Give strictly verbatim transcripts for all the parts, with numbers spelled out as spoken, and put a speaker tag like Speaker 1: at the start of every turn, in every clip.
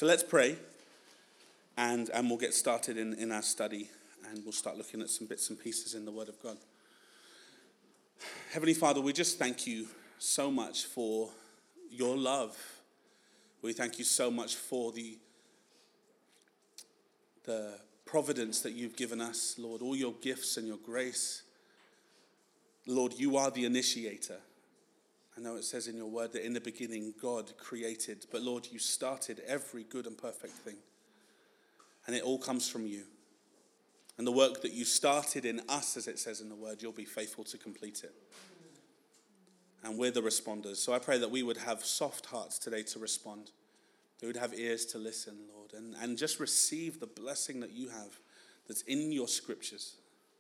Speaker 1: So let's pray, and, and we'll get started in, in our study, and we'll start looking at some bits and pieces in the Word of God. Heavenly Father, we just thank you so much for your love. We thank you so much for the, the providence that you've given us, Lord, all your gifts and your grace. Lord, you are the initiator. I know it says in your word that in the beginning God created, but Lord, you started every good and perfect thing. And it all comes from you. And the work that you started in us, as it says in the word, you'll be faithful to complete it. And we're the responders. So I pray that we would have soft hearts today to respond. That we would have ears to listen, Lord, and, and just receive the blessing that you have that's in your scriptures.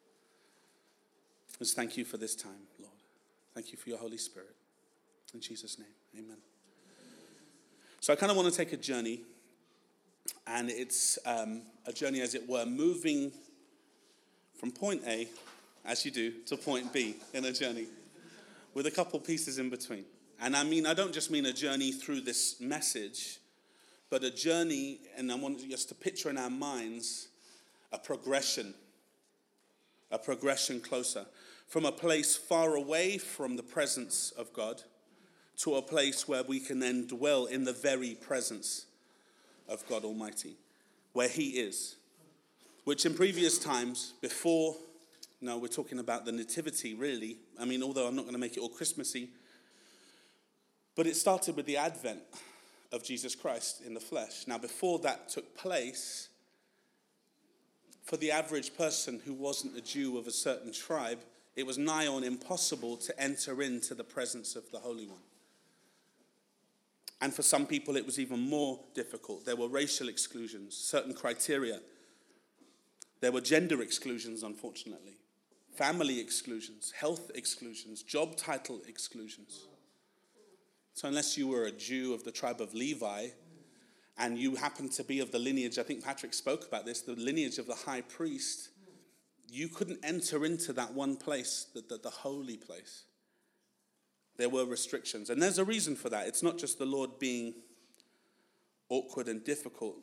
Speaker 1: Just thank you for this time, Lord. Thank you for your Holy Spirit. In Jesus' name, amen. So I kind of want to take a journey, and it's um, a journey, as it were, moving from point A, as you do, to point B in a journey, with a couple pieces in between. And I mean, I don't just mean a journey through this message, but a journey, and I want us to picture in our minds a progression, a progression closer, from a place far away from the presence of God to a place where we can then dwell in the very presence of God Almighty, where he is. Which in previous times, before, no, we're talking about the nativity, really. I mean, although I'm not going to make it all Christmassy, but it started with the advent of Jesus Christ in the flesh. Now, before that took place, for the average person who wasn't a Jew of a certain tribe, it was nigh on impossible to enter into the presence of the Holy One. And for some people, it was even more difficult. There were racial exclusions, certain criteria. There were gender exclusions, unfortunately. Family exclusions, health exclusions, job title exclusions. So unless you were a Jew of the tribe of Levi, and you happened to be of the lineage, I think Patrick spoke about this, the lineage of the high priest, you couldn't enter into that one place, the, the, the holy place. There were restrictions. And there's a reason for that. It's not just the Lord being awkward and difficult.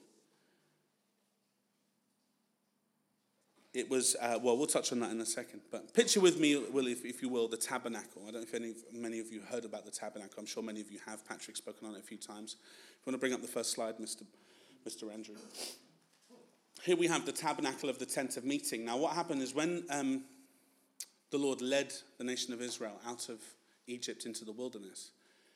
Speaker 1: It was, uh, well, we'll touch on that in a second. But picture with me, Will, if, if you will, the tabernacle. I don't know if any, many of you heard about the tabernacle. I'm sure many of you have. Patrick's spoken on it a few times. If you want to bring up the first slide, Mister Mister Andrew. Here we have the tabernacle of the tent of meeting. Now, what happened is when um, the Lord led the nation of Israel out of Egypt into the wilderness,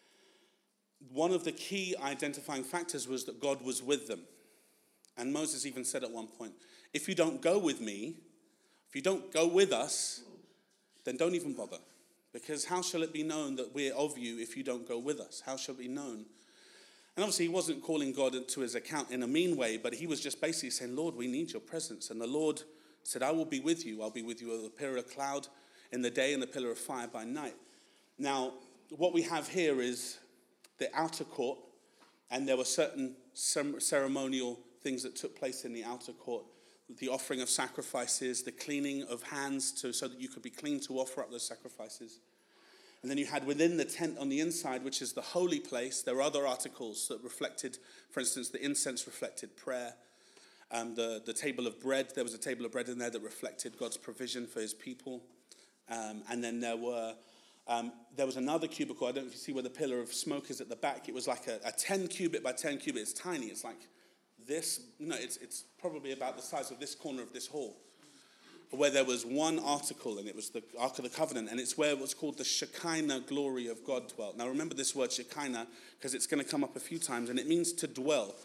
Speaker 1: one of the key identifying factors was that God was with them. And Moses even said at one point, if you don't go with me, if you don't go with us, then don't even bother. Because how shall it be known that we're of you if you don't go with us? How shall it be known? And obviously he wasn't calling God to his account in a mean way, but he was just basically saying, Lord, we need your presence. And the Lord said, I will be with you. I'll be with you with a pillar of cloud in the day and a pillar of fire by night. Now, what we have here is the outer court, and there were certain ceremonial things that took place in the outer court. The offering of sacrifices, the cleaning of hands to, so that you could be clean to offer up those sacrifices. And then you had within the tent on the inside, which is the holy place, there were other articles that reflected, for instance, the incense reflected prayer. Um, the, the table of bread, there was a table of bread in there that reflected God's provision for his people. Um, and then there were... Um, there was another cubicle. I don't know if you see where the pillar of smoke is at the back. It was like a, a ten cubit by ten cubit. It's tiny. It's like this. No, it's it's probably about the size of this corner of this hall, where there was one article, and it was the Ark of the Covenant, and it's where it was called the Shekinah glory of God dwelt. Now remember this word Shekinah, because it's going to come up a few times, and it means to dwell.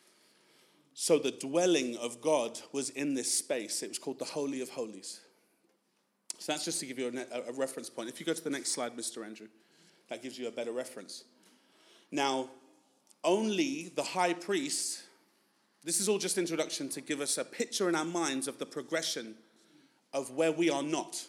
Speaker 1: So the dwelling of God was in this space. It was called the Holy of Holies. So that's just to give you a, a reference point. If you go to the next slide, Mister Andrew, that gives you a better reference. Now, only the high priest, this is all just introduction to give us a picture in our minds of the progression of where we are not.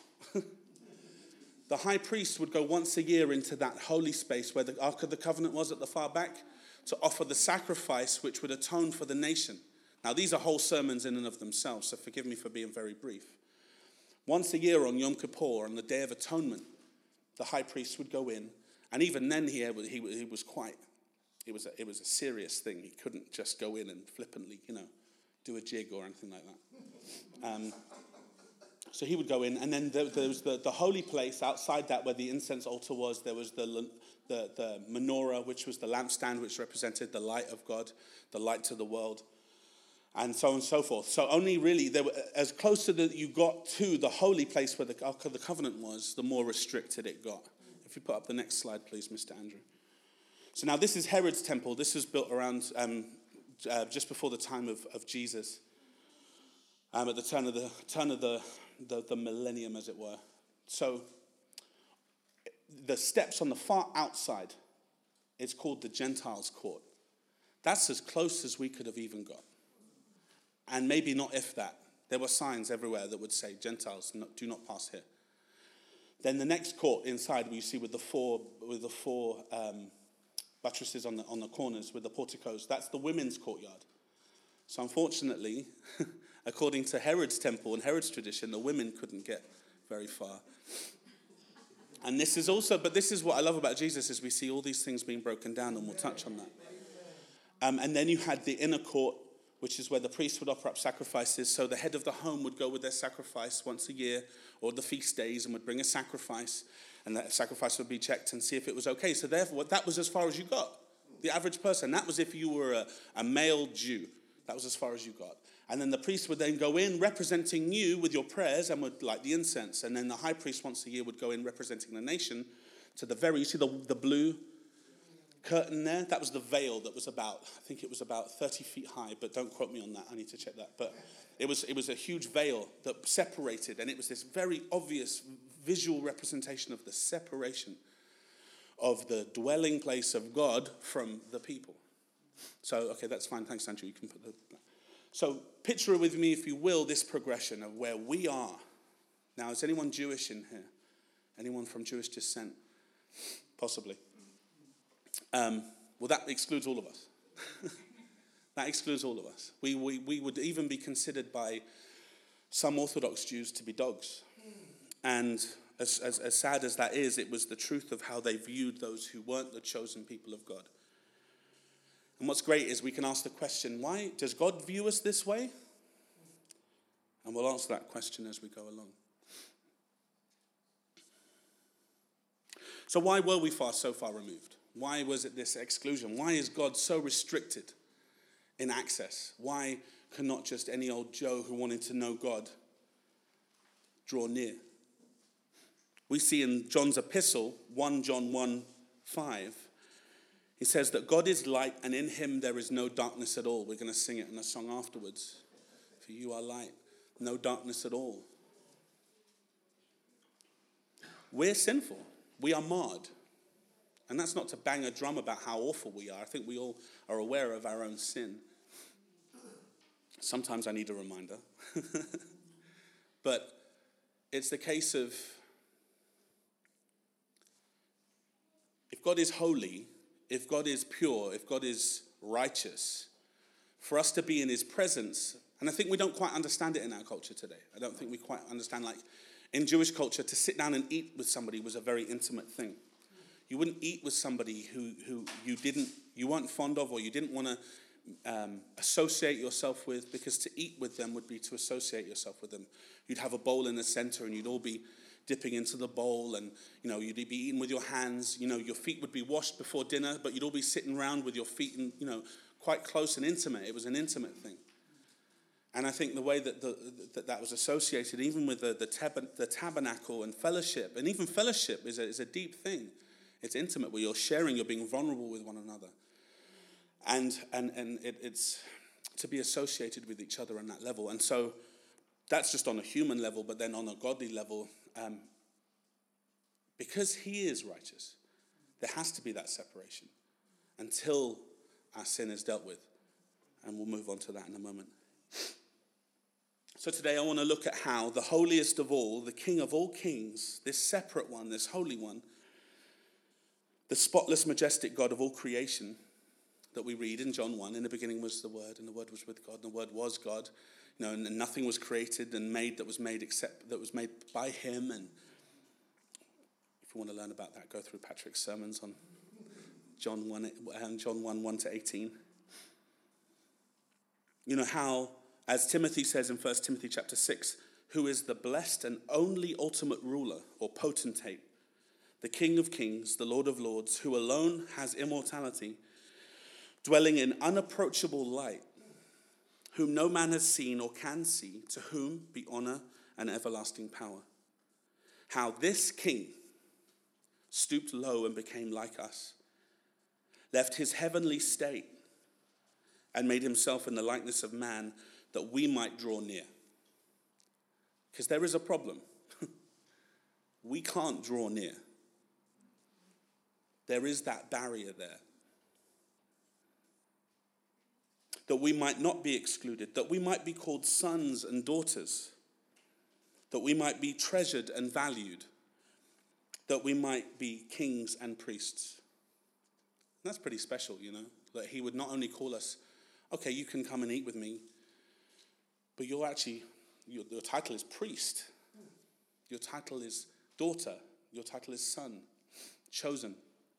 Speaker 1: The high priest would go once a year into that holy space where the Ark of the Covenant was at the far back to offer the sacrifice which would atone for the nation. Now, these are whole sermons in and of themselves, so forgive me for being very brief. Once a year on Yom Kippur, on the Day of Atonement, the high priest would go in, and even then he, he, he was quite it was a, it was a serious thing. He couldn't just go in and flippantly, you know, do a jig or anything like that. Um, so he would go in, and then there, there was the, the holy place outside that where the incense altar was. There was the, the the menorah, which was the lampstand, which represented the light of God, the light to the world, and so on and so forth. So only really, there were, as closer that you got to the holy place where the, Ark of the Covenant was, the more restricted it got. If you put up the next slide, please, Mister Andrew. So now this is Herod's temple. This was built around um, uh, just before the time of, of Jesus, um, at the turn of the turn of the, the the millennium, as it were. So the steps on the far outside, it's called the Gentiles' court. That's as close as we could have even got, and maybe not if that. There were signs everywhere that would say, "Gentiles, no, do not pass here." Then the next court inside, we see with the four with the four. Um, buttresses on the on the corners with the porticos. That's the women's courtyard. So unfortunately, according to Herod's temple and Herod's tradition, the women couldn't get very far. And this is also, but this is what I love about Jesus, is we see all these things being broken down, and we'll touch on that. Um, and then you had the inner court, which is where the priests would offer up sacrifices. So the head of the home would go with their sacrifice once a year, or the feast days, and would bring a sacrifice. And that sacrifice would be checked and see if it was okay. So therefore, that was as far as you got. The average person, that was if you were a, a male Jew. That was as far as you got. And then the priest would then go in representing you with your prayers and would light the incense. And then the high priest once a year would go in representing the nation to the very, you see the, the blue curtain there? That was the veil that was about, I think it was about thirty feet high, but don't quote me on that. I need to check that. But it was it was a huge veil that separated, and it was this very obvious visual representation of the separation of the dwelling place of God from the people. So, okay, that's fine. Thanks, Andrew. You can put the... So, picture with me, if you will, this progression of where we are. Now, is anyone Jewish in here? Anyone from Jewish descent? Possibly. Um, well, that excludes all of us. That excludes all of us. We, we, we would even be considered by some Orthodox Jews to be dogs. And as, as, as sad as that is, it was the truth of how they viewed those who weren't the chosen people of God. And what's great is we can ask the question, why does God view us this way? And we'll answer that question as we go along. So why were we far so far removed? Why was it this exclusion? Why is God so restricted in access? Why cannot just any old Joe who wanted to know God draw near? We see in John's epistle, First John one five, he says that God is light and in him there is no darkness at all. We're going to sing it in a song afterwards. For you are light, no darkness at all. We're sinful. We are marred. And that's not to bang a drum about how awful we are. I think we all are aware of our own sin. Sometimes I need a reminder. But it's the case of, if God is holy, if God is pure, if God is righteous, for us to be in his presence, and I think we don't quite understand it in our culture today. I don't think we quite understand, like, in Jewish culture, to sit down and eat with somebody was a very intimate thing. You wouldn't eat with somebody who, who you didn't, you weren't fond of, or you didn't want to um, associate yourself with, because to eat with them would be to associate yourself with them. You'd have a bowl in the center, and you'd all be dipping into the bowl, and you know you'd be eating with your hands. You know your feet would be washed before dinner, but you'd all be sitting around with your feet, and you know quite close and intimate. It was an intimate thing. And I think the way that the, that, that was associated, even with the the, tab- the tabernacle and fellowship, and even fellowship is a, is a deep thing. It's intimate, where you're sharing, you're being vulnerable with one another. And and and it, it's to be associated with each other on that level. And so that's just on a human level, but then on a godly level, um, because he is righteous, there has to be that separation until our sin is dealt with. And we'll move on to that in a moment. So today I want to look at how the holiest of all, the King of all kings, this separate one, this holy one, the spotless, majestic God of all creation that we read in John one, in the beginning was the Word, and the Word was with God, and the Word was God. You know, and, and nothing was created and made that was made except that was made by him. And if you want to learn about that, go through Patrick's sermons on John one, um, John one, one to eighteen. You know how, as Timothy says in First Timothy chapter six, who is the blessed and only ultimate ruler or potentate, the King of kings, the Lord of lords, who alone has immortality, dwelling in unapproachable light, whom no man has seen or can see, to whom be honor and everlasting power. How this king stooped low and became like us, left his heavenly state, and made himself in the likeness of man, that we might draw near. Because there is a problem. We can't draw near. There is that barrier there. That we might not be excluded, that we might be called sons and daughters, that we might be treasured and valued, that we might be kings and priests. And that's pretty special, you know, that he would not only call us, okay, you can come and eat with me, but you're actually, your, your title is priest. Your title is daughter. Your title is son, chosen.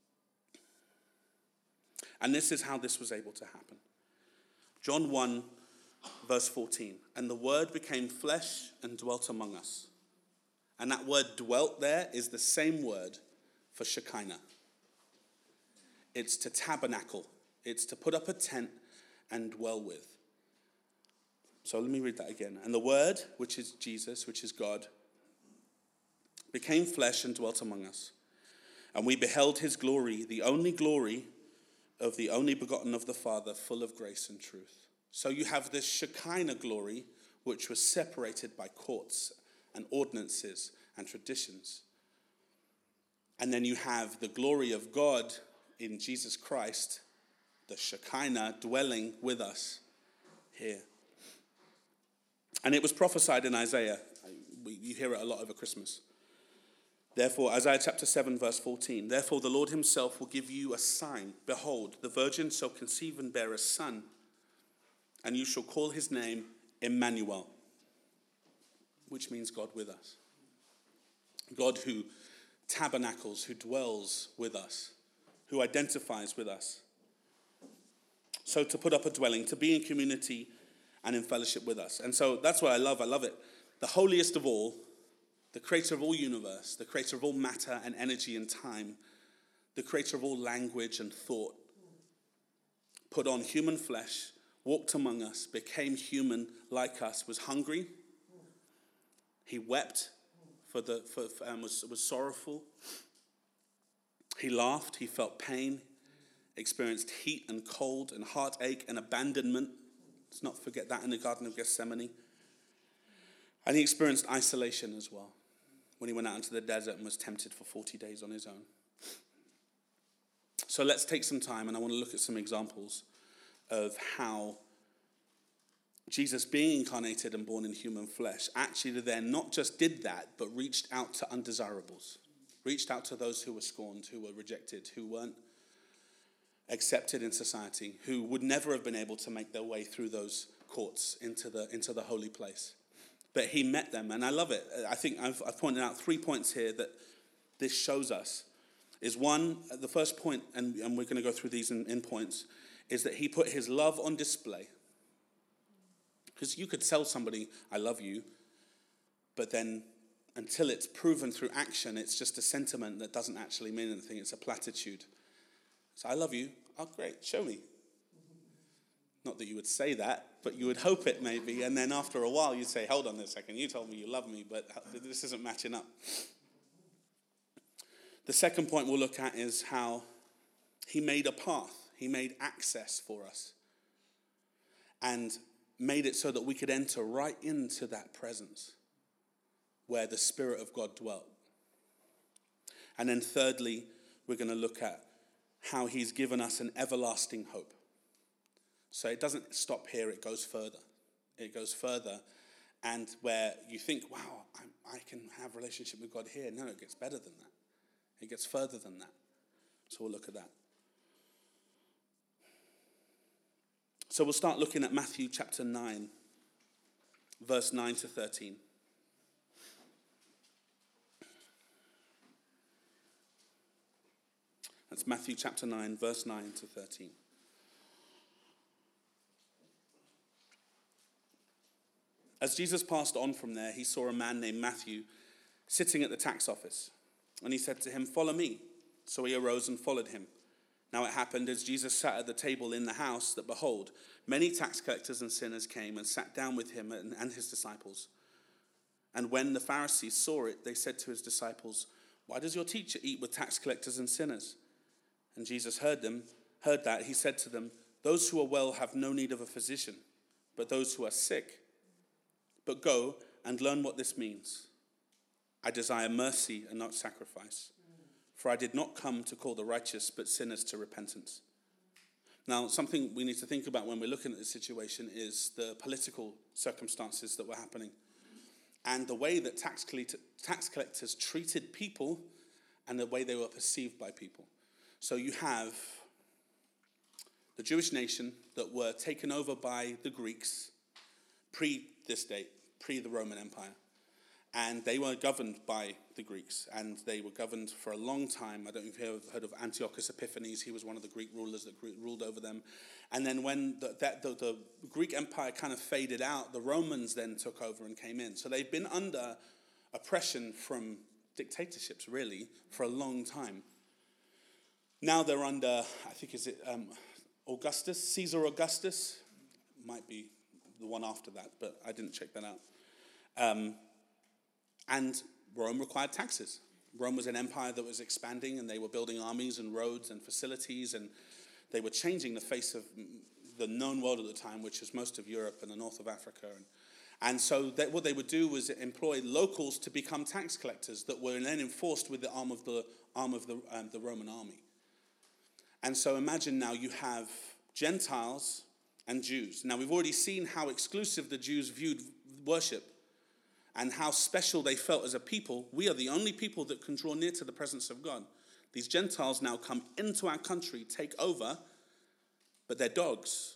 Speaker 1: And this is how this was able to happen. John one, verse fourteen. And the word became flesh and dwelt among us. And that word dwelt there is the same word for Shekinah. It's to tabernacle. It's to put up a tent and dwell with. So let me read that again. And the word, which is Jesus, which is God, became flesh and dwelt among us. And we beheld his glory, the only glory of the only begotten of the Father, full of grace and truth. So you have this Shekinah glory, which was separated by courts and ordinances and traditions. And then you have the glory of God in Jesus Christ, the Shekinah dwelling with us here. And it was prophesied in Isaiah. You hear it a lot over Christmas. Therefore, Isaiah chapter seven, verse fourteen. Therefore, the Lord himself will give you a sign. Behold, the virgin shall conceive and bear a son, and you shall call his name Emmanuel, which means God with us. God who tabernacles, who dwells with us, who identifies with us. So to put up a dwelling, to be in community and in fellowship with us. And so that's what I love. I love it. The holiest of all, the creator of all universe, the creator of all matter and energy and time, the creator of all language and thought, put on human flesh, walked among us, became human like us, was hungry. He wept for the for, for and was, was sorrowful. He laughed, he felt pain, experienced heat and cold and heartache and abandonment. Let's not forget that in the Garden of Gethsemane. And he experienced isolation as well when he went out into the desert and was tempted for forty days on his own. So let's take some time, and I want to look at some examples of how Jesus, being incarnated and born in human flesh, actually then not just did that, but reached out to undesirables, reached out to those who were scorned, who were rejected, who weren't accepted in society, who would never have been able to make their way through those courts into the into the holy place. But he met them, and I love it. I think I've, I've pointed out three points here that this shows us. Is one, the first point, and, and we're going to go through these in, in points, is that he put his love on display. Because you could tell somebody, I love you, but then until it's proven through action, it's just a sentiment that doesn't actually mean anything. It's a platitude. So I love you. Oh, great, show me. Not that you would say that, but you would hope it maybe. And then after a while, you'd say, hold on a second, you told me you love me, but this isn't matching up. The second point we'll look at is how he made a path. He made access for us. And made it so that we could enter right into that presence where the Spirit of God dwelt. And then thirdly, we're going to look at how he's given us an everlasting hope. So it doesn't stop here, it goes further. It goes further, and where you think, wow, I, I can have a relationship with God here. No, it gets better than that. It gets further than that. So we'll look at that. So we'll start looking at Matthew chapter nine, verse nine to thirteen. That's Matthew chapter nine, verse nine to thirteen. As Jesus passed on from there, he saw a man named Matthew sitting at the tax office. And he said to him, "Follow me." So he arose and followed him. Now it happened as Jesus sat at the table in the house that, behold, many tax collectors and sinners came and sat down with him and, and his disciples. And when the Pharisees saw it, they said to his disciples, "Why does your teacher eat with tax collectors and sinners?" And Jesus heard them, heard that. He said to them, "Those who are well have no need of a physician, but those who are sick. But go and learn what this means. I desire mercy and not sacrifice. For I did not come to call the righteous, but sinners to repentance." Now, something we need to think about when we're looking at this situation is the political circumstances that were happening and the way that tax tax collectors treated people and the way they were perceived by people. So you have the Jewish nation that were taken over by the Greeks pre this date, pre the Roman Empire. And they were governed by the Greeks, and they were governed for a long time. I don't know if you've heard of Antiochus Epiphanes. He was one of the Greek rulers that ruled over them. And then when the, that, the, the Greek Empire kind of faded out, the Romans then took over and came in. So they've been under oppression from dictatorships, really, for a long time. Now they're under, I think, is it um, Augustus, Caesar Augustus? Might be the one after that, but I didn't check that out. Um, and Rome required taxes. Rome was an empire that was expanding, and they were building armies and roads and facilities, and they were changing the face of the known world at the time, which was most of Europe and the north of Africa. And, and so that what they would do was employ locals to become tax collectors that were then enforced with the arm of the arm of the um, the Roman army. And so imagine now you have Gentiles and Jews. Now, we've already seen how exclusive the Jews viewed worship and how special they felt as a people. We are the only people that can draw near to the presence of God. These Gentiles now come into our country, take over, but they're dogs.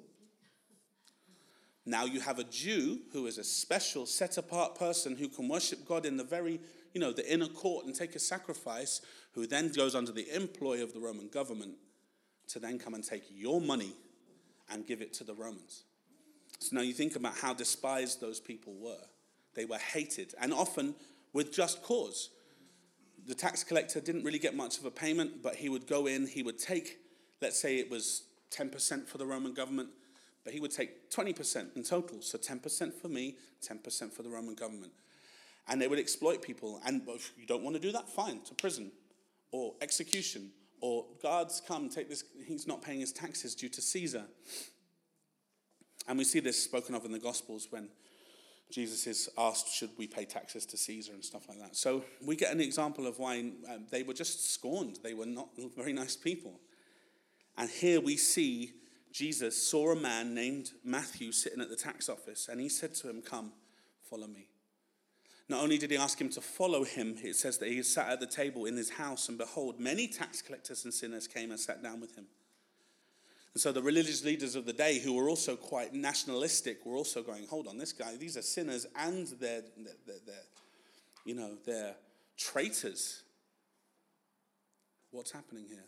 Speaker 1: Now you have a Jew who is a special, set-apart person who can worship God in the very, you know, the inner court and take a sacrifice, who then goes under the employ of the Roman government to then come and take your money and give it to the Romans. So now you think about how despised those people were. They were hated, and often with just cause. The tax collector didn't really get much of a payment, but he would go in, he would take, let's say it was ten percent for the Roman government, but he would take twenty percent in total. So ten percent for me, ten percent for the Roman government. And they would exploit people. And if you don't want to do that, fine, to prison or execution. Or guards come, take this, he's not paying his taxes due to Caesar. And we see this spoken of in the Gospels when Jesus is asked, should we pay taxes to Caesar and stuff like that. So we get an example of why um, they were just scorned. They were not very nice people. And here we see Jesus saw a man named Matthew sitting at the tax office, and he said to him, "Come, follow me." Not only did he ask him to follow him, it says that he sat at the table in his house, and behold, many tax collectors and sinners came and sat down with him. And so the religious leaders of the day, who were also quite nationalistic, were also going, hold on, this guy, these are sinners and they're, they're, they're you know, they're traitors. What's happening here?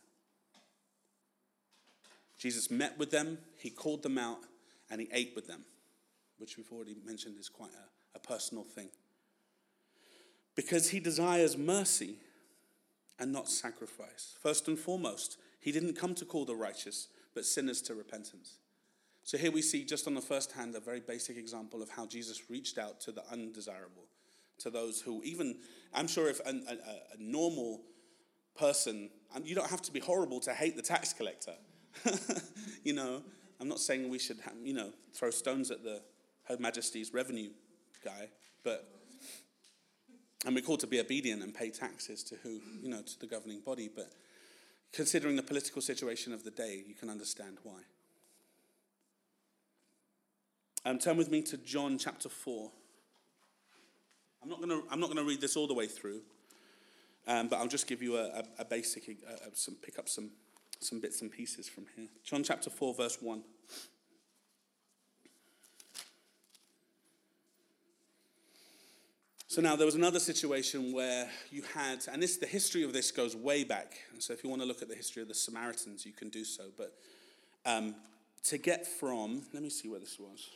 Speaker 1: Jesus met with them, he called them out, and he ate with them, which we've already mentioned is quite a, a personal thing. Because he desires mercy and not sacrifice. First and foremost, he didn't come to call the righteous, but sinners to repentance. So here we see, just on the first hand, a very basic example of how Jesus reached out to the undesirable, to those who even, I'm sure if a, a, a normal person, and you don't have to be horrible to hate the tax collector. You know, I'm not saying we should, you know, throw stones at the Her Majesty's revenue guy, but, and we're called to be obedient and pay taxes to who, you know, to the governing body, but considering the political situation of the day, you can understand why. Um, turn with me to John chapter four. I'm not going to. I'm not going to read this all the way through, um, but I'll just give you a, a, a basic, uh, some pick up some some bits and pieces from here. John chapter four, verse one. So now there was another situation where you had, and this the history of this goes way back. And so if you want to look at the history of the Samaritans, you can do so. But um, to get from, let me see where this was.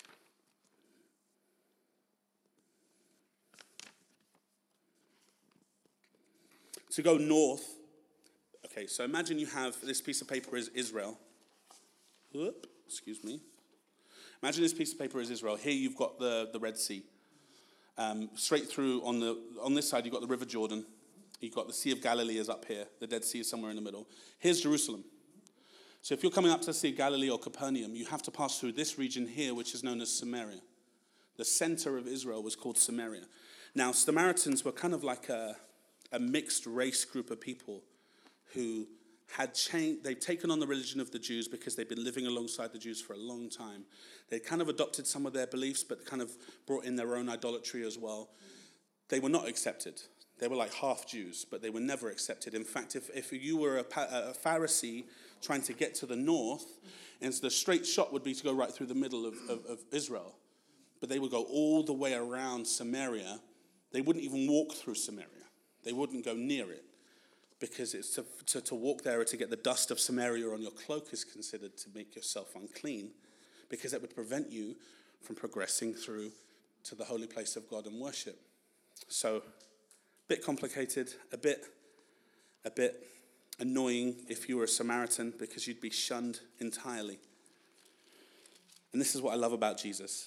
Speaker 1: To go north. Okay, so imagine you have this piece of paper is Israel. Whoop, excuse me. Imagine this piece of paper is Israel. Here you've got the, the Red Sea. Um, straight through on the on this side, you've got the River Jordan. You've got the Sea of Galilee is up here. The Dead Sea is somewhere in the middle. Here's Jerusalem. So if you're coming up to the Sea of Galilee or Capernaum, you have to pass through this region here, which is known as Samaria. The center of Israel was called Samaria. Now, Samaritans were kind of like a, a mixed race group of people who had changed. They'd taken on the religion of the Jews because they'd been living alongside the Jews for a long time. They kind of adopted some of their beliefs, but kind of brought in their own idolatry as well. They were not accepted. They were like half Jews, but they were never accepted. In fact, if, if you were a, a Pharisee trying to get to the north, and the straight shot would be to go right through the middle of, of, of Israel. But they would go all the way around Samaria. They wouldn't even walk through Samaria. They wouldn't go near it. Because it's to, to, to walk there or to get the dust of Samaria on your cloak is considered to make yourself unclean, because that would prevent you from progressing through to the holy place of God and worship. So, a bit complicated, a bit, a bit annoying if you were a Samaritan, because you'd be shunned entirely. And this is what I love about Jesus.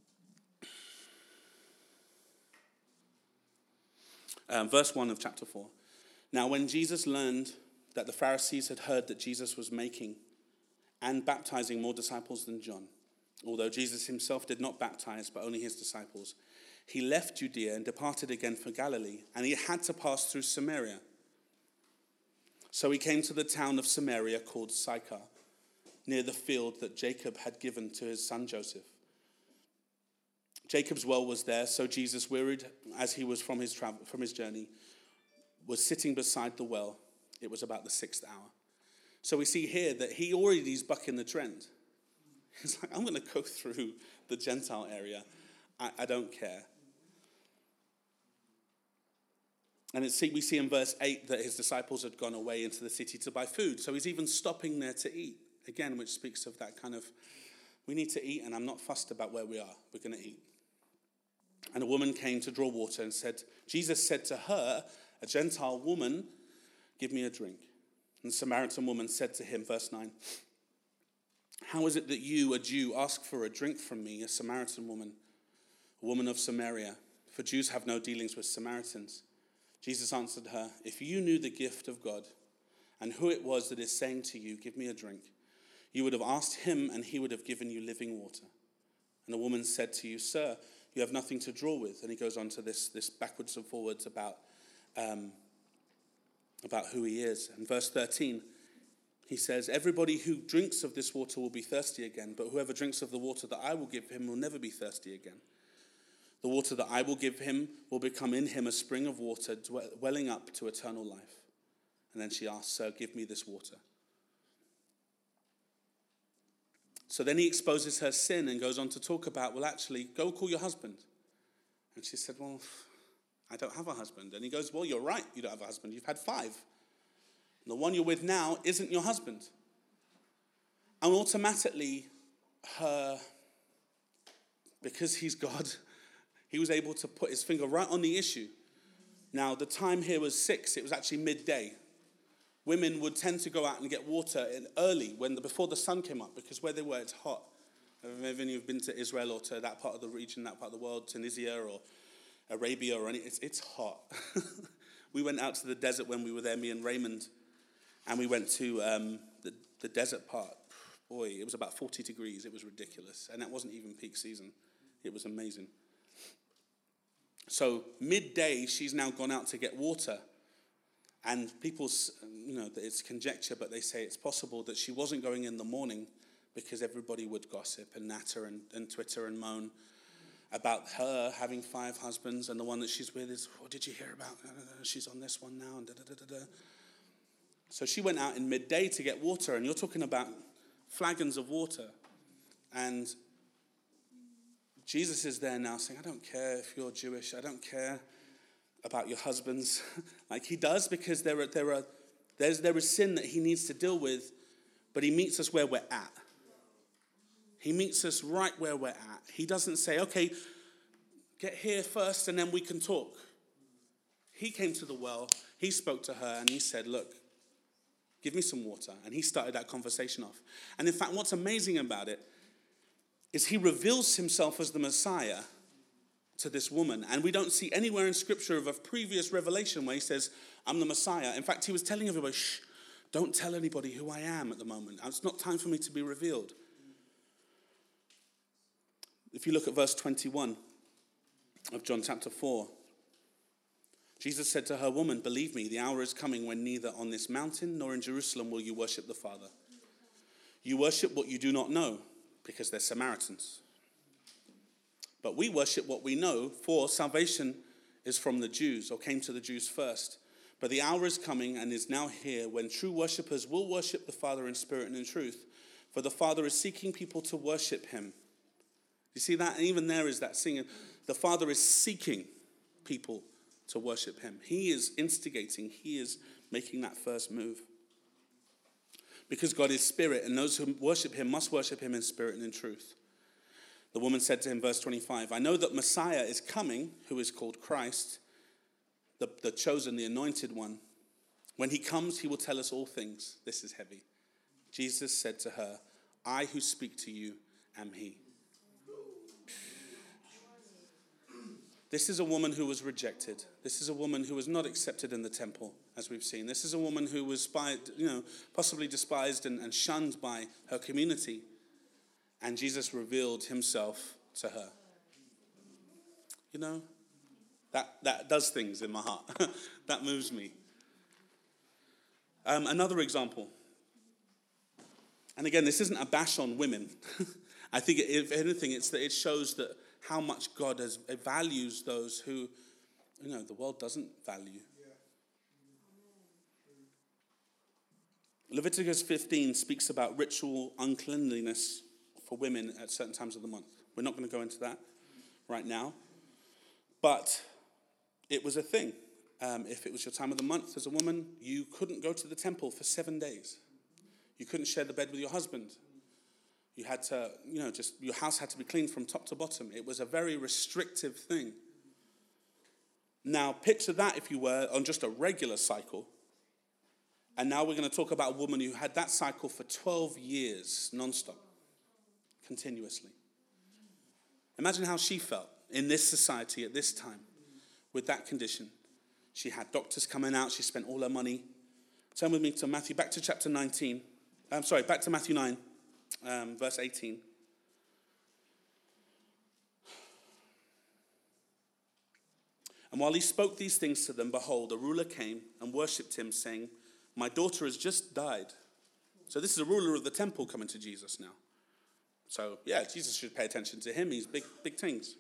Speaker 1: Um, verse one of chapter four. Now, when Jesus learned that the Pharisees had heard that Jesus was making and baptizing more disciples than John, although Jesus himself did not baptize, but only his disciples, he left Judea and departed again for Galilee, and he had to pass through Samaria. So he came to the town of Samaria called Sychar, near the field that Jacob had given to his son Joseph. Jacob's well was there, so Jesus, wearied as he was from his travel, from his journey, was sitting beside the well. It was about the sixth hour. So we see here that he already is bucking the trend. He's like, I'm going to go through the Gentile area. I, I don't care. And it's, we see in verse eight that his disciples had gone away into the city to buy food. So he's even stopping there to eat. Again, which speaks of that kind of, we need to eat and I'm not fussed about where we are. We're going to eat. And a woman came to draw water and said, Jesus said to her, a Gentile woman, give me a drink. And the Samaritan woman said to him, verse nine, how is it that you, a Jew, ask for a drink from me, a Samaritan woman, a woman of Samaria? For Jews have no dealings with Samaritans. Jesus answered her, if you knew the gift of God and who it was that is saying to you, give me a drink, you would have asked him and he would have given you living water. And the woman said to you, sir, you have nothing to draw with. And he goes on to this, this backwards and forwards about Um, about who he is. In verse thirteen, he says, everybody who drinks of this water will be thirsty again, but whoever drinks of the water that I will give him will never be thirsty again. The water that I will give him will become in him a spring of water welling up to eternal life. And then she asks, sir, give me this water. So then he exposes her sin and goes on to talk about, well, actually, go call your husband. And she said, well, I don't have a husband. And he goes, well, you're right, you don't have a husband. You've had five. And the one you're with now isn't your husband. And automatically, her, because he's God, he was able to put his finger right on the issue. Now, the time here was six. It was actually midday. Women would tend to go out and get water in early, when the, before the sun came up, because where they were, it's hot. If any of you have been to Israel or to that part of the region, that part of the world, Tunisia or Arabia or any, it's, it's hot. We went out to the desert when we were there, me and Raymond, and we went to um, the, the desert part. Boy, it was about forty degrees. It was ridiculous. And that wasn't even peak season. It was amazing. So midday, she's now gone out to get water. And people, you know, it's conjecture, but they say it's possible that she wasn't going in the morning because everybody would gossip and natter and, and Twitter and moan about her having five husbands, and the one that she's with is, what did you hear about? She's on this one now, and da da da da da. So she went out in midday to get water, and you're talking about flagons of water. And Jesus is there now saying, I don't care if you're Jewish. I don't care about your husbands. Like he does, because there are, there are, there's, there is sin that he needs to deal with, but he meets us where we're at. He meets us right where we're at. He doesn't say, okay, get here first and then we can talk. He came to the well, he spoke to her, and he said, look, give me some water. And he started that conversation off. And in fact, what's amazing about it is he reveals himself as the Messiah to this woman. And we don't see anywhere in Scripture of a previous revelation where he says, I'm the Messiah. In fact, he was telling everybody, shh, don't tell anybody who I am at the moment. It's not time for me to be revealed. If you look at verse twenty-one of John chapter four, Jesus said to her, woman, believe me, the hour is coming when neither on this mountain nor in Jerusalem will you worship the Father. You worship what you do not know, because they're Samaritans. But we worship what we know, for salvation is from the Jews, or came to the Jews first. But the hour is coming and is now here when true worshippers will worship the Father in spirit and in truth. For the Father is seeking people to worship him. You see that? And even there is that singing. The Father is seeking people to worship him. He is instigating. He is making that first move. Because God is spirit, and those who worship him must worship him in spirit and in truth. The woman said to him, verse twenty-five, I know that Messiah is coming, who is called Christ, the, the chosen, the anointed one. When he comes, he will tell us all things. This is heavy. Jesus said to her, I who speak to you am he. This is a woman who was rejected. This is a woman who was not accepted in the temple, as we've seen. This is a woman who was, by, you know, possibly despised and, and shunned by her community. And Jesus revealed himself to her. You know, that, that does things in my heart. That moves me. Um, another example. And again, this isn't a bash on women. I think, if anything, it's that it shows that how much God has, values those who, you know, the world doesn't value. Leviticus fifteen speaks about ritual uncleanliness for women at certain times of the month. We're not going to go into that right now. But it was a thing. Um, if it was your time of the month as a woman, you couldn't go to the temple for seven days. You couldn't share the bed with your husband. You had to, you know, just your house had to be cleaned from top to bottom. It was a very restrictive thing. Now, picture that, if you were, on just a regular cycle. And now we're going to talk about a woman who had that cycle for twelve years, non-stop, continuously. Imagine how she felt in this society at this time with that condition. She had doctors coming out. She spent all her money. Turn with me to Matthew, back to chapter nineteen. I'm sorry, back to Matthew nine. Um, verse eighteen. And while he spoke these things to them, behold, a ruler came and worshipped him, saying, my daughter has just died. So this is a ruler of the temple coming to Jesus now. So, yeah, Jesus should pay attention to him. He's big, big things.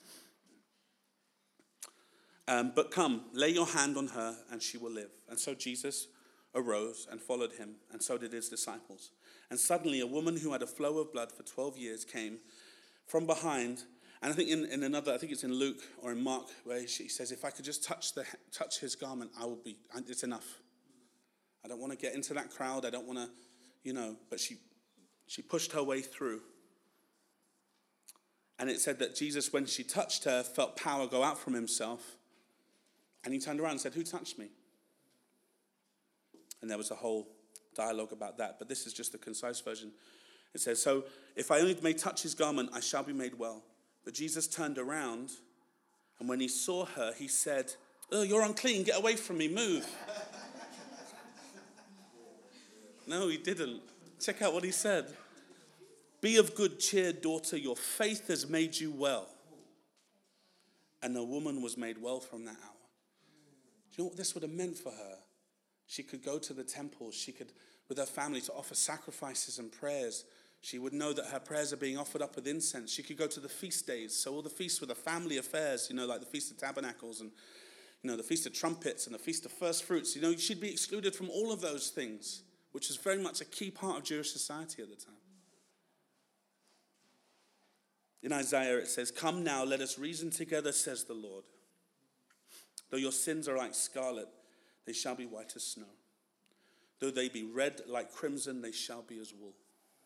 Speaker 1: Um, but come, lay your hand on her, and she will live. And so Jesus arose and followed him, and so did his disciples. And suddenly a woman who had a flow of blood for twelve years came from behind. And I think in, in another, I think it's in Luke or in Mark, where she says, if I could just touch the touch his garment, I will be, it's enough. I don't want to get into that crowd. I don't want to, you know, but she she pushed her way through. And it said that Jesus, when she touched her, felt power go out from himself. And he turned around and said, who touched me? And there was a whole dialogue about that. But this is just the concise version. It says, so if I only may touch his garment, I shall be made well. But Jesus turned around, and when he saw her, he said, oh, you're unclean. Get away from me. Move. No, he didn't. Check out what he said. Be of good cheer, daughter. Your faith has made you well. And the woman was made well from that hour. Do you know what this would have meant for her? She could go to the temple. She could, with her family, to offer sacrifices and prayers. She would know that her prayers are being offered up with incense. She could go to the feast days. So all the feasts were the family affairs, you know, like the Feast of Tabernacles and, you know, the Feast of Trumpets and the Feast of First Fruits. You know, she'd be excluded from all of those things, which was very much a key part of Jewish society at the time. In Isaiah it says, "Come now, let us reason together, says the Lord. Though your sins are like scarlet, they shall be white as snow. Though they be red like crimson, they shall be as wool."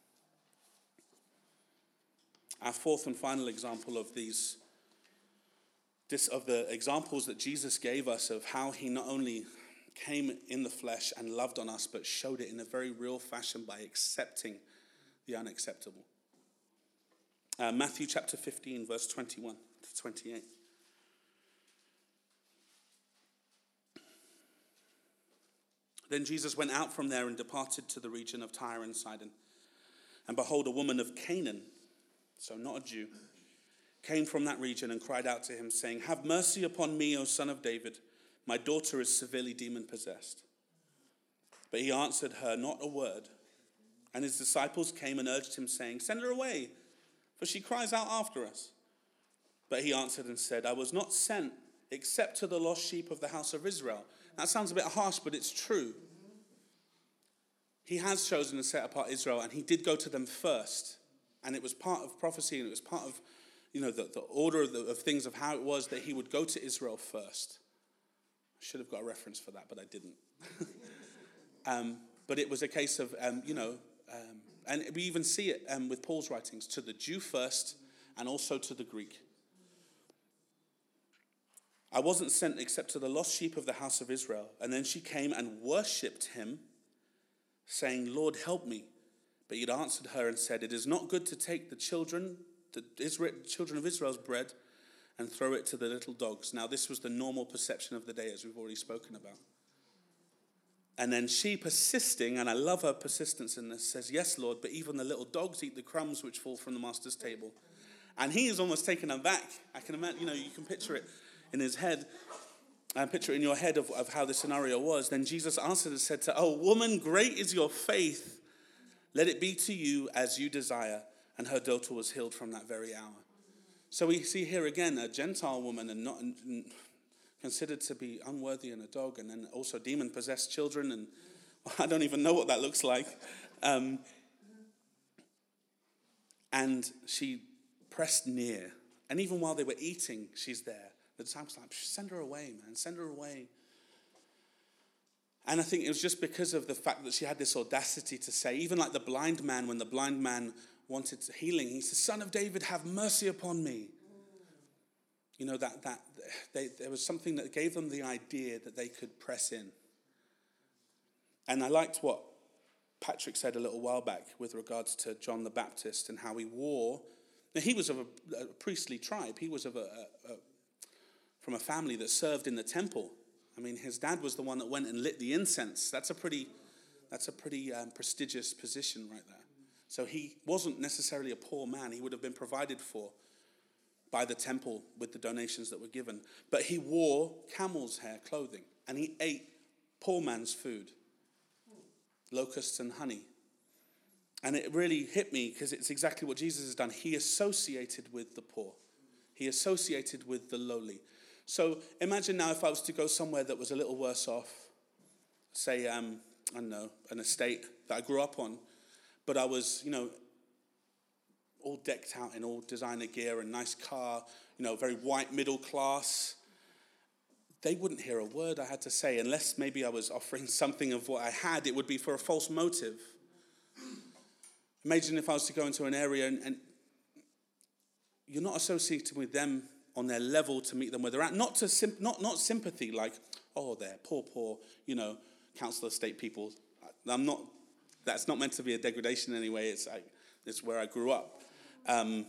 Speaker 1: Our fourth and final example of these, this, of the examples that Jesus gave us of how he not only came in the flesh and loved on us, but showed it in a very real fashion by accepting the unacceptable. Uh, Matthew chapter fifteen, verse twenty-one to twenty-eight. Then Jesus went out from there and departed to the region of Tyre and Sidon. And behold, a woman of Canaan, so not a Jew, came from that region and cried out to him, saying, "Have mercy upon me, O son of David. My daughter is severely demon-possessed." But he answered her not a word. And his disciples came and urged him, saying, "Send her away, for she cries out after us." But he answered and said, "I was not sent except to the lost sheep of the house of Israel." That sounds a bit harsh, but it's true. He has chosen to set apart Israel, and he did go to them first. And it was part of prophecy, and it was part of, you know, the, the order of, the, of things of how it was that he would go to Israel first. I should have got a reference for that, but I didn't. um, but it was a case of, um, you know, um, and we even see it um, with Paul's writings, to the Jew first and also to the Greek. "I wasn't sent except to the lost sheep of the house of Israel." And then she came and worshipped him, saying, "Lord, help me." But he'd answered her and said, "It is not good to take the children, the Israel, children of Israel's bread and throw it to the little dogs." Now, this was the normal perception of the day, as we've already spoken about. And then she, persisting, and I love her persistence in this, says, "Yes, Lord, but even the little dogs eat the crumbs which fall from the master's table." And he is almost taken aback. I can imagine, you know, you can picture it in his head, and picture it in your head of, of how the scenario was. Then Jesus answered and said to her, "Oh, woman, great is your faith. Let it be to you as you desire." And her daughter was healed from that very hour. So we see here again a Gentile woman and not and considered to be unworthy and a dog, and then also demon-possessed children, and I don't even know what that looks like. Um, and she pressed near. And even while they were eating, she's there. The disciples were like, "Send her away, man, send her away." And I think it was just because of the fact that she had this audacity to say, even like the blind man, when the blind man wanted healing, he said, "Son of David, have mercy upon me." You know, that that they, there was something that gave them the idea that they could press in. And I liked what Patrick said a little while back with regards to John the Baptist and how he wore. Now, he was of a, a priestly tribe. He was of a, a, a from a family that served in the temple. I mean, his dad was the one that went and lit the incense. That's a pretty, that's a pretty um, prestigious position right there. So he wasn't necessarily a poor man. He would have been provided for by the temple with the donations that were given. But he wore camel's hair clothing, and he ate poor man's food, locusts and honey. And it really hit me because it's exactly what Jesus has done. He associated with the poor. He associated with the lowly. So imagine now if I was to go somewhere that was a little worse off, say, um, I don't know, an estate that I grew up on, but I was, you know, all decked out in all designer gear and nice car, you know, very white middle class. They wouldn't hear a word I had to say unless maybe I was offering something of what I had. It would be for a false motive. Imagine if I was to go into an area and, and you're not associated with them on their level to meet them where they're at. Not to sim- not not sympathy like, oh, they're poor, poor, you know, council estate people. I'm not. That's not meant to be a degradation anyway. It's like, it's where I grew up. Um,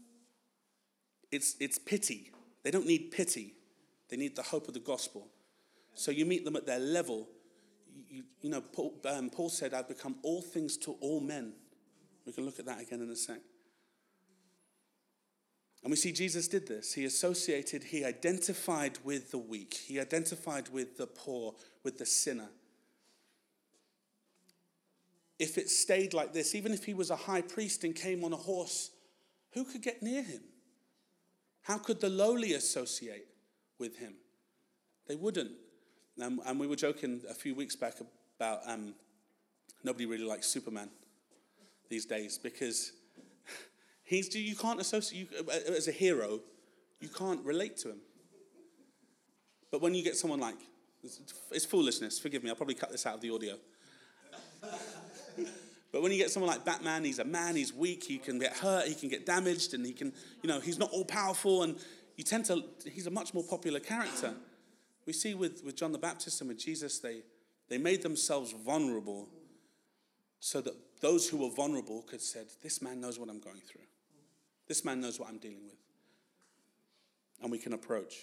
Speaker 1: it's it's pity. They don't need pity. They need the hope of the gospel. So you meet them at their level. You, you know, Paul, um, Paul said, "I've become all things to all men." We can look at that again in a sec. And we see Jesus did this. He associated, he identified with the weak. He identified with the poor, with the sinner. If it stayed like this, even if he was a high priest and came on a horse, who could get near him? How could the lowly associate with him? They wouldn't. Um, and we were joking a few weeks back about um, nobody really likes Superman these days because He's, you can't associate, you, as a hero, you can't relate to him. But when you get someone like, it's, it's foolishness, forgive me, I'll probably cut this out of the audio. But when you get someone like Batman, he's a man, he's weak, he can get hurt, he can get damaged, and he can, you know, he's not all powerful, and you tend to, he's a much more popular character. We see with, with John the Baptist and with Jesus, they, they made themselves vulnerable so that those who were vulnerable could say, this man knows what I'm going through. This man knows what I'm dealing with. And we can approach.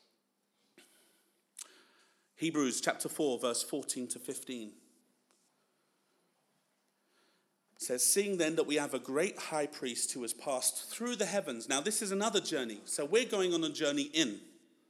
Speaker 1: Hebrews chapter four, verse fourteen to fifteen. It says, seeing then that we have a great high priest who has passed through the heavens. Now this is another journey. So we're going on a journey in.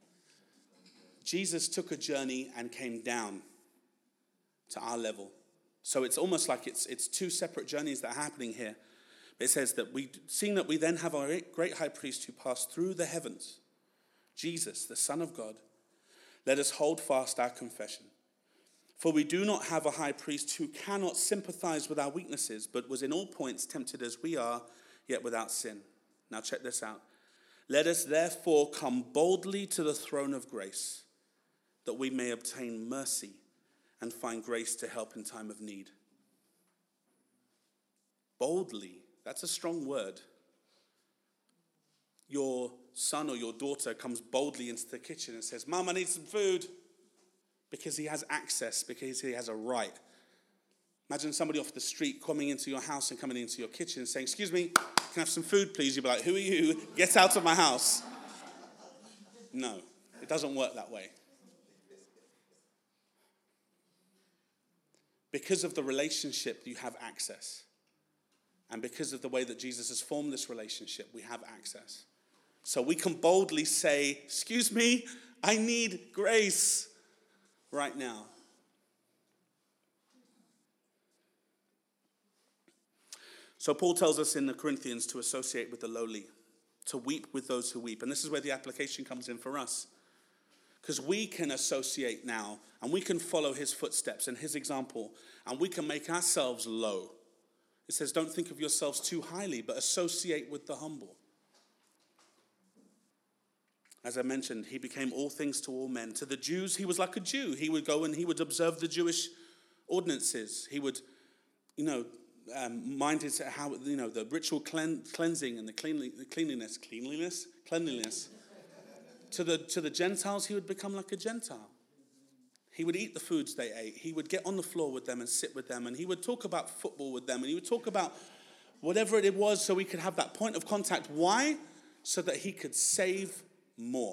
Speaker 1: Jesus took a journey and came down to our level. So it's almost like it's it's two separate journeys that are happening here. But it says that we, seeing that we then have a great high priest who passed through the heavens, Jesus, the Son of God, let us hold fast our confession. For we do not have a high priest who cannot sympathize with our weaknesses, but was in all points tempted as we are, yet without sin. Now check this out. Let us therefore come boldly to the throne of grace, that we may obtain mercy and find grace to help in time of need. Boldly, that's a strong word. Your son or your daughter comes boldly into the kitchen and says, Mom, I need some food. Because he has access, because he has a right. Imagine somebody off the street coming into your house and coming into your kitchen and saying, excuse me, can I have some food, please? You'd be like, who are you? Get out of my house. No, it doesn't work that way. Because of the relationship, you have access. And because of the way that Jesus has formed this relationship, we have access. So we can boldly say, excuse me, I need grace right now. So Paul tells us in the Corinthians to associate with the lowly, to weep with those who weep. And this is where the application comes in for us. Because we can associate now, and we can follow his footsteps and his example, and we can make ourselves low. It says, don't think of yourselves too highly, but associate with the humble. As I mentioned, he became all things to all men. To the Jews, he was like a Jew. He would go and he would observe the Jewish ordinances. He would, you know, um, mind his, how, you know, the ritual clean, cleansing and the, cleanly, the cleanliness, cleanliness, cleanliness. to the to the Gentiles, he would become like a Gentile. He would eat the foods they ate. He would get on the floor with them and sit with them. And he would talk about football with them. And he would talk about whatever it was so he could have that point of contact. Why? So that he could save more.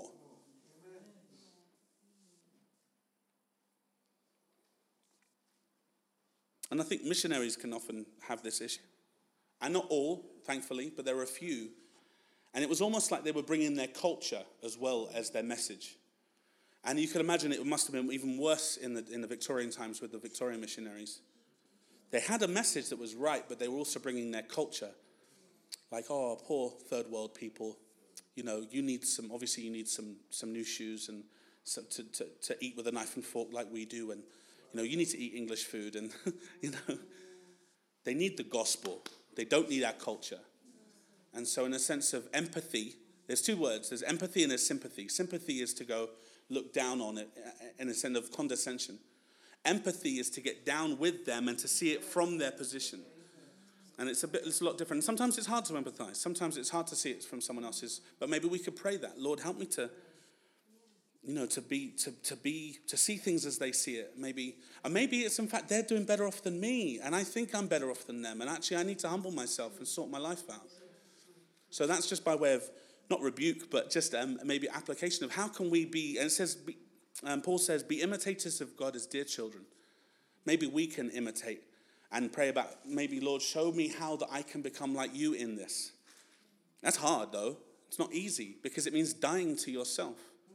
Speaker 1: And I think missionaries can often have this issue. And not all, thankfully, but there are a few. And it was almost like they were bringing their culture as well as their message. And you can imagine it must have been even worse in the in the Victorian times with the Victorian missionaries. They had a message that was right, but they were also bringing their culture. Like, oh, poor third world people. You know, you need some, obviously you need some some new shoes and some, to, to, to eat with a knife and fork like we do. And, you know, you need to eat English food. And, you know, they need the gospel. They don't need our culture. And so in a sense of empathy, there's two words. There's empathy and there's sympathy. Sympathy is to go look down on it in a sense of condescension. Empathy is to get down with them and to see it from their position. And it's a bit, it's a lot different. Sometimes it's hard to empathize. Sometimes it's hard to see it from someone else's. But maybe we could pray that, Lord, help me to, you know, to be, to, to be, to see things as they see it. Maybe, and maybe it's in fact they're doing better off than me, and I think I'm better off than them. And actually, I need to humble myself and sort my life out. So that's just by way of not rebuke, but just um, maybe application of how can we be. And it says, be, um, Paul says, be imitators of God as dear children. Maybe we can imitate. And pray about, maybe, Lord, show me how that I can become like you in this. That's hard, though. It's not easy because it means dying to yourself.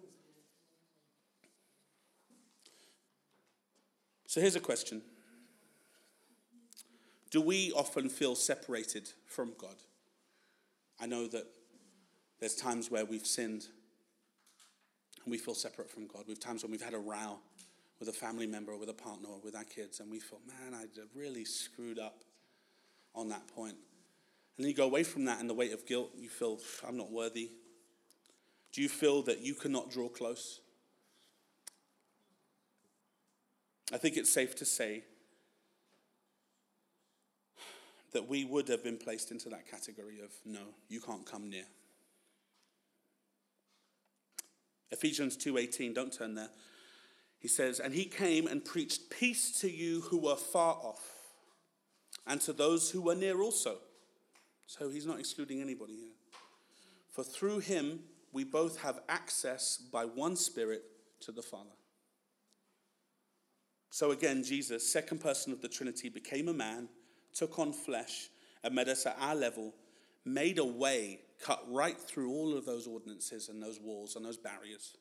Speaker 1: So here's a question. Do we often feel separated from God? I know that there's times where we've sinned and we feel separate from God. We've times when we've had a row with a family member or with a partner or with our kids, and we thought, man, I really screwed up on that point. And then you go away from that and the weight of guilt, you feel, I'm not worthy. Do you feel that you cannot draw close? I think it's safe to say that we would have been placed into that category of, no, you can't come near. Ephesians two eighteen, don't turn there. He says, and he came and preached peace to you who were far off, and to those who were near also. So he's not excluding anybody here. For through him we both have access by one Spirit to the Father. So again, Jesus, second person of the Trinity, became a man, took on flesh, and met us at our level, made a way, cut right through all of those ordinances and those walls and those barriers.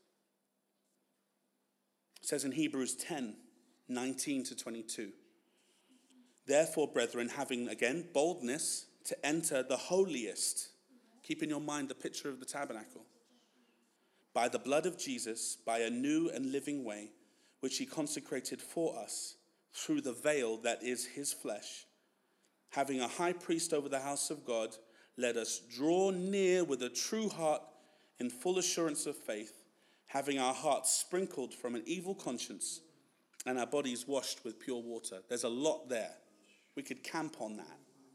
Speaker 1: It says in Hebrews ten, nineteen to twenty-two, therefore, brethren, having again boldness to enter the holiest, keep in your mind the picture of the tabernacle, by the blood of Jesus, by a new and living way, which he consecrated for us through the veil that is his flesh, having a high priest over the house of God, let us draw near with a true heart in full assurance of faith, having our hearts sprinkled from an evil conscience and our bodies washed with pure water. There's a lot there. We could camp on that.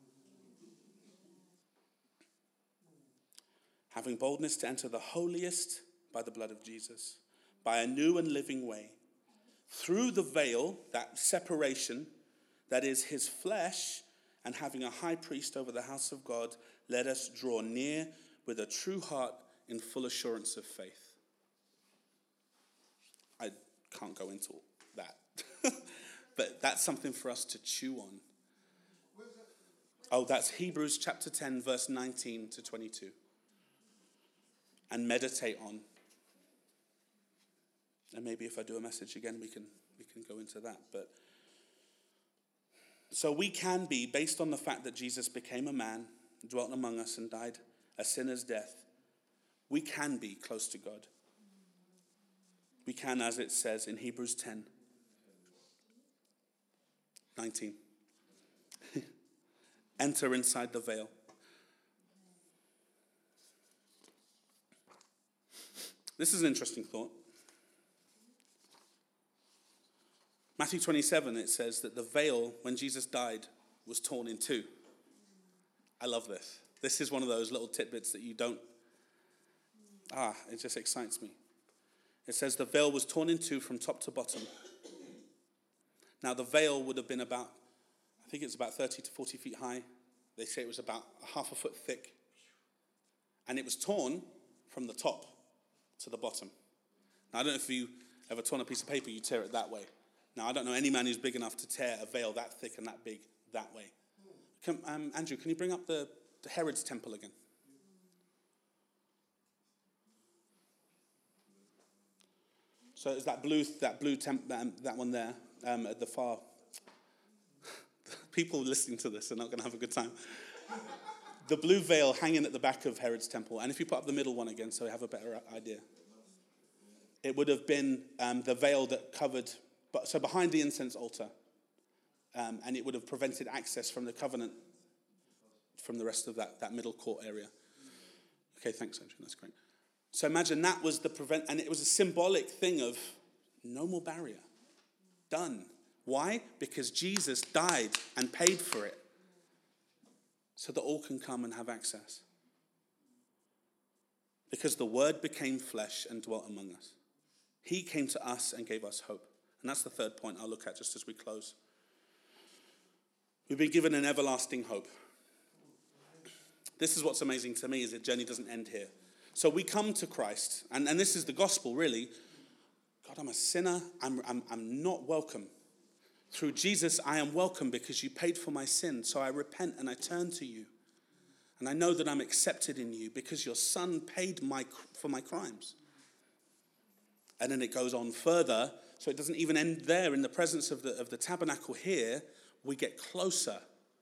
Speaker 1: Having boldness to enter the holiest by the blood of Jesus, by a new and living way, through the veil, that separation, that is his flesh, and having a high priest over the house of God, let us draw near with a true heart in full assurance of faith. I can't go into that. But that's something for us to chew on. Oh, that's Hebrews chapter ten, verse nineteen to twenty-two. And meditate on. And maybe if I do a message again, we can we can go into that. But so we can be, based on the fact that Jesus became a man, dwelt among us and died a sinner's death, we can be close to God. We can, as it says in Hebrews ten, nineteen. Enter inside the veil. This is an interesting thought. Matthew twenty-seven, it says that the veil, when Jesus died, was torn in two. I love this. This is one of those little tidbits that you don't... Ah, it just excites me. It says the veil was torn in two from top to bottom. Now, the veil would have been about, I think it's about thirty to forty feet high. They say it was about a half a foot thick. And it was torn from the top to the bottom. Now, I don't know if you ever torn a piece of paper, you tear it that way. Now, I don't know any man who's big enough to tear a veil that thick and that big that way. Can, um, Andrew, can you bring up the, the Herod's temple again? So it's that blue, that blue temp, um, that one there, um, at the far. People listening to this are not going to have a good time. The blue veil hanging at the back of Herod's temple. And if you put up the middle one again so we have a better idea. It would have been um, the veil that covered, but so behind the incense altar. Um, and it would have prevented access from the covenant from the rest of that, that middle court area. Okay, thanks, Andrew. That's great. So imagine that was the prevent, and it was a symbolic thing of no more barrier. Done. Why? Because Jesus died and paid for it so that all can come and have access. Because the Word became flesh and dwelt among us. He came to us and gave us hope. And that's the third point I'll look at just as we close. We've been given an everlasting hope. This is what's amazing to me, is the journey doesn't end here. So we come to Christ, and, and this is the gospel, really. God, I'm a sinner. I'm, I'm, I'm not welcome. Through Jesus, I am welcome because you paid for my sin. So I repent and I turn to you. And I know that I'm accepted in you because your son paid my for my crimes. And then it goes on further. So it doesn't even end there in the presence of the, of the tabernacle here. We get closer.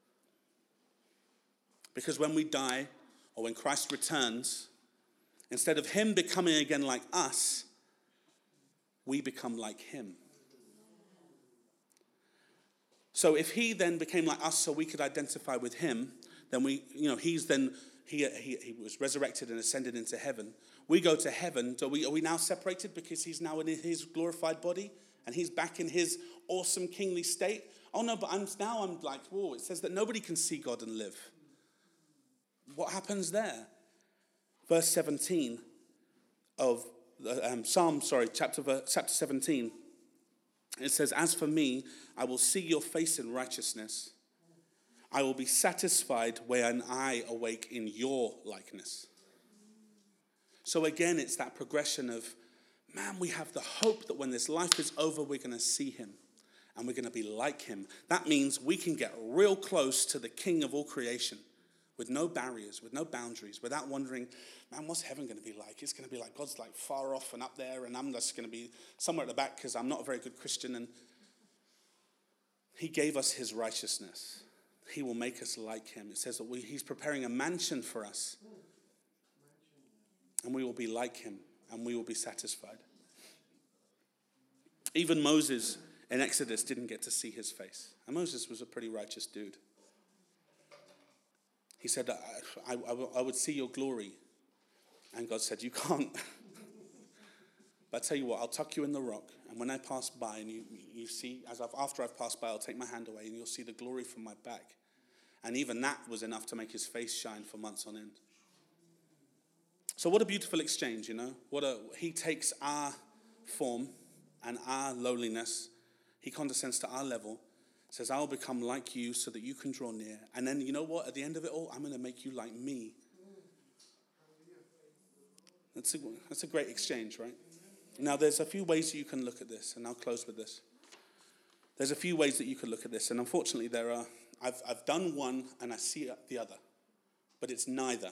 Speaker 1: Because when we die, or when Christ returns, instead of him becoming again like us, we become like him. So if he then became like us so we could identify with him, then we, you know, he's then, he, he, he was resurrected and ascended into heaven. We go to heaven. So we, are we now separated because he's now in his glorified body and he's back in his awesome kingly state? Oh no, but I'm now I'm like, whoa, it says that nobody can see God and live. What happens there? Verse seventeen of um, Psalm, sorry, chapter, chapter seventeen. It says, as for me, I will see your face in righteousness. I will be satisfied when I awake in your likeness. So again, it's that progression of, man, we have the hope that when this life is over, we're going to see him and we're going to be like him. That means we can get real close to the King of all creation with no barriers, with no boundaries, without wondering, man, what's heaven going to be like? It's going to be like God's like far off and up there, and I'm just going to be somewhere at the back because I'm not a very good Christian. And he gave us his righteousness. He will make us like him. It says that we, he's preparing a mansion for us. And we will be like him, and we will be satisfied. Even Moses in Exodus didn't get to see his face. And Moses was a pretty righteous dude. He said, I, I, I would see your glory. And God said, you can't. But I tell you what, I'll tuck you in the rock. And when I pass by and you, you see, as I've, after I've passed by, I'll take my hand away and you'll see the glory from my back. And even that was enough to make his face shine for months on end. So what a beautiful exchange, you know. What a he takes our form and our lowliness. He condescends to our level. Says, I'll become like you so that you can draw near. And then, you know what? At the end of it all, I'm going to make you like me. That's a, that's a great exchange, right? Now, there's a few ways you can look at this, and I'll close with this. There's a few ways that you could look at this, and unfortunately, there are. I've I've done one, and I see the other, but it's neither.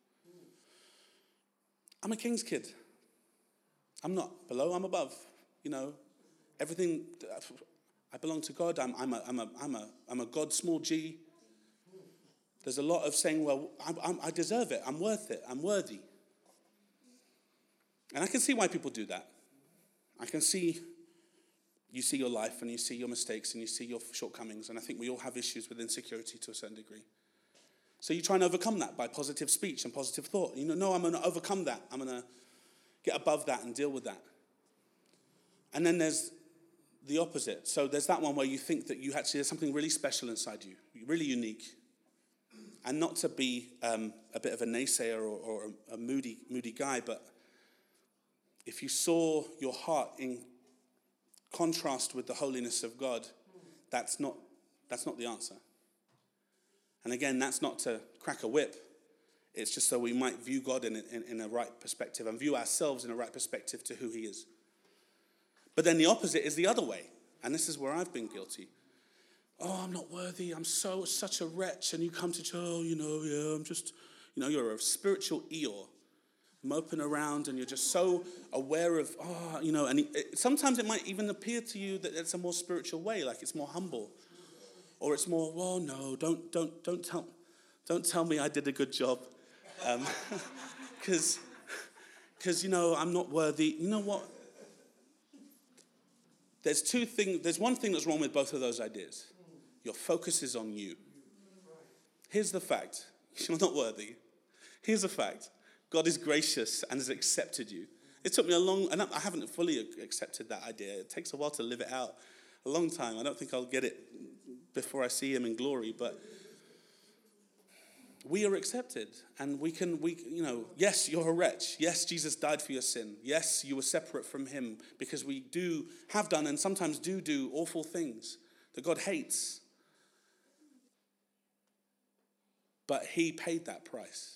Speaker 1: I'm a king's kid. I'm not below. I'm above. You know, everything. I belong to God. I'm I'm a I'm a I'm a I'm a God small G. There's a lot of saying, well, I'm, I'm, I deserve it. I'm worth it. I'm worthy. And I can see why people do that. I can see, you see your life and you see your mistakes and you see your shortcomings. And I think we all have issues with insecurity to a certain degree. So you try and overcome that by positive speech and positive thought. You know, no, I'm going to overcome that. I'm going to get above that and deal with that. And then there's the opposite. So there's that one where you think that you actually, there's something really special inside you, really unique. And not to be um, a bit of a naysayer or, or a moody, moody guy, but if you saw your heart in contrast with the holiness of God, that's not that's not the answer. And again, that's not to crack a whip. It's just so we might view God in, in, in a right perspective and view ourselves in a right perspective to who he is. But then the opposite is the other way. And this is where I've been guilty. Oh, I'm not worthy. I'm so such a wretch. And you come to church, oh, you know, yeah, I'm just, you know, you're a spiritual Eeyore. Moping around and you're just so aware of, oh, you know, and it, sometimes it might even appear to you that it's a more spiritual way, like it's more humble. Or it's more, well, no, don't don't don't tell don't tell me I did a good job. Um, Because, because you know, I'm not worthy. You know what? There's two things, there's one thing that's wrong with both of those ideas. Your focus is on you. Here's the fact. You're not worthy. Here's the fact. God is gracious and has accepted you. It took me a long, and I haven't fully accepted that idea. It takes a while to live it out. A long time. I don't think I'll get it before I see him in glory, but we are accepted. And we can, we, you know, yes, you're a wretch. Yes, Jesus died for your sin. Yes, you were separate from him because we do, have done, and sometimes do do awful things that God hates. But he paid that price.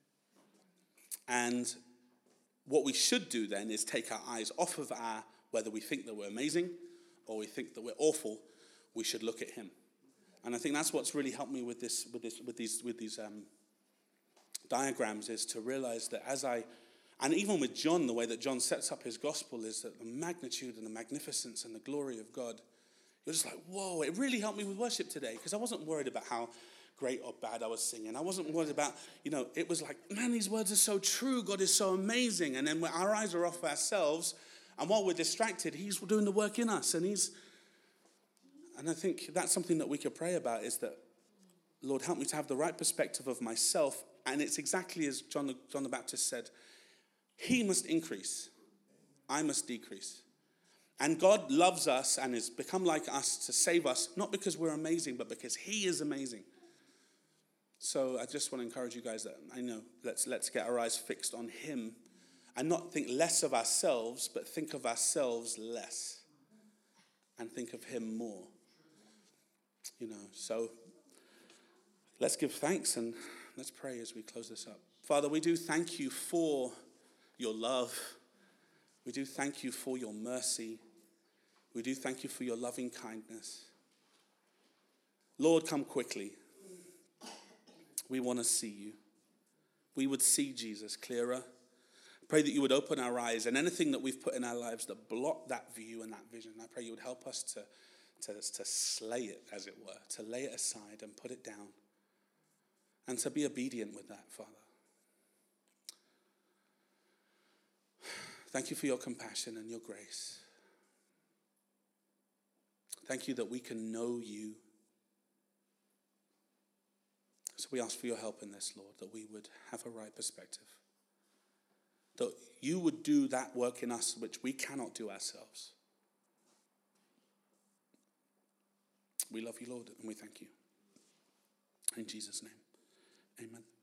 Speaker 1: And what we should do then is take our eyes off of our, whether we think that we're amazing or we think that we're awful, we should look at him. And I think that's what's really helped me with this, with this, with these, with these um, diagrams, is to realize that as I, and even with John, the way that John sets up his gospel is that the magnitude and the magnificence and the glory of God, you're just like, whoa, it really helped me with worship today, because I wasn't worried about how great or bad I was singing. I wasn't worried about, you know, it was like, man, these words are so true. God is so amazing. And then when our eyes are off ourselves, and while we're distracted, he's doing the work in us. And he's, and I think that's something that we could pray about, is that Lord, help me to have the right perspective of myself. And it's exactly as John the, John the Baptist said, he must increase, I must decrease. And God loves us and has become like us to save us, not because we're amazing, but because he is amazing. So I just want to encourage you guys that, I know, let's, let's get our eyes fixed on him and not think less of ourselves, but think of ourselves less and think of him more. You know, so let's give thanks and let's pray as we close this up. Father, we do thank you for your love. We do thank you for your mercy. We do thank you for your loving kindness. Lord, come quickly. We want to see you. We would see Jesus clearer. Pray that you would open our eyes and anything that we've put in our lives that block that view and that vision. I pray you would help us to, to, to slay it, as it were, to lay it aside and put it down and to be obedient with that, Father. Thank you for your compassion and your grace. Thank you that we can know you. So we ask for your help in this, Lord, that we would have a right perspective. That you would do that work in us which we cannot do ourselves. We love you, Lord, and we thank you. In Jesus' name, amen.